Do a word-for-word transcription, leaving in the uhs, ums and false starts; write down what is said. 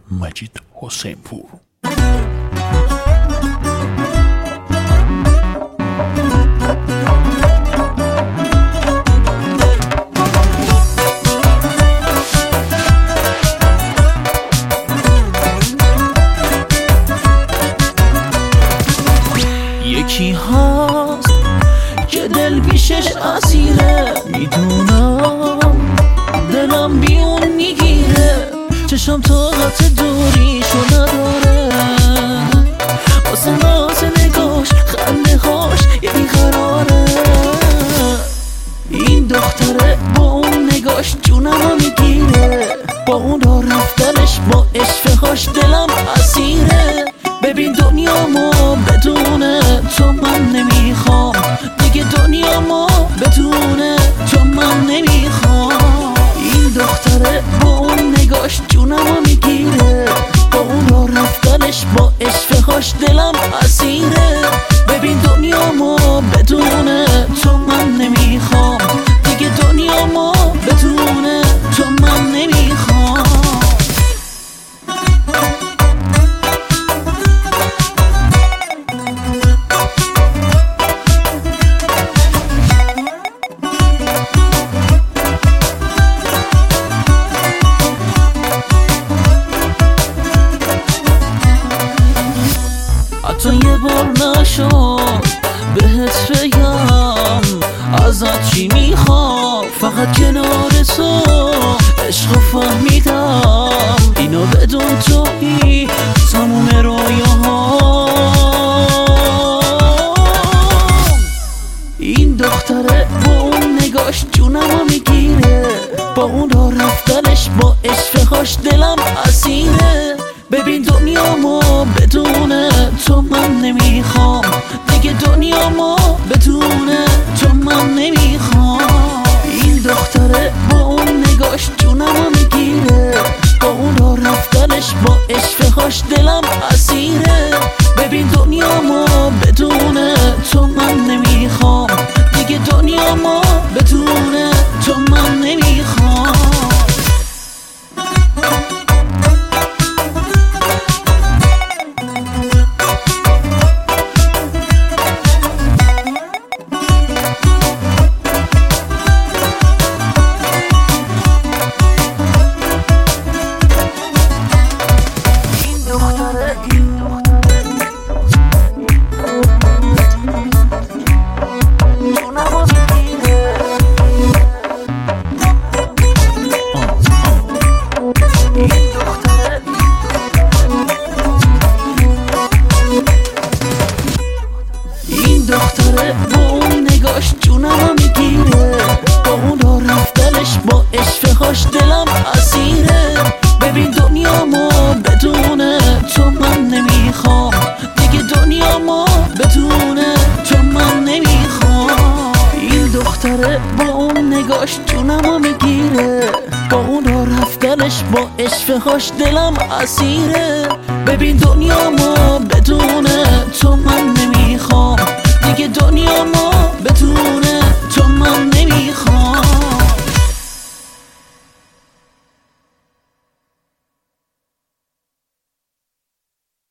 مجید حسین پور. یکی هاست که دل بیشش اسیره، میدونم دلم بی اون میگیره، چشم طاقت دوریشو نداره، واسه ناز نگاش خنده هاش یه بیقراره. این دختره با اون نگاش جونمو میگیره، با اون راه رفتنش با عشقهاش دلم اسیره. ببین دنیامو بدونه تو من نمیخوام، دیگه دنیامو بدونه تو من نمیخوام. این دختره با اون نگاش جونمو میگیره، با اون راه رفتنش با عشقهاش دلم اسیره. ببین دنیامو بدونه تو من نمیخوام، دیگه دنیامو بدونه تو من نمیخوام. حتی یه بار نشد بهت بگم ازت چی میخوام، فقط کنار تو عشق فهمیدم، اینو بدون توی تموم رویاهام. این دختره با اون نگاش جونمو میگیره، با اون راه رفتنش با عشقهاش دلم اسیره. ببین دنیامو بدونه تو من نمیخوام، دیگه دنیامو بدونه تو من نمیخوام. این دختره با اون نگاش جونمو میگیره، با اون راه رفتنش با عشقهاش دلم اسیره. ببین دنیامو بدونه تو من نمیخوام، دیگه دنیامو بدونه تو من نمیخوام. دختره با اون نگاش جونمو میگیره، با اون راه رفتنش با عشقهاش دلم اسیره. ببین دنیامو بدونه تو من نمیخوام، دیگه دنیامو بدونه تو من نمیخوام. این دختره با اون نگاش جونمو میگیره، با اون راه رفتنش با عشقهاش دلم اسیره. ببین دنیامو بدونه تو من نمیخوام،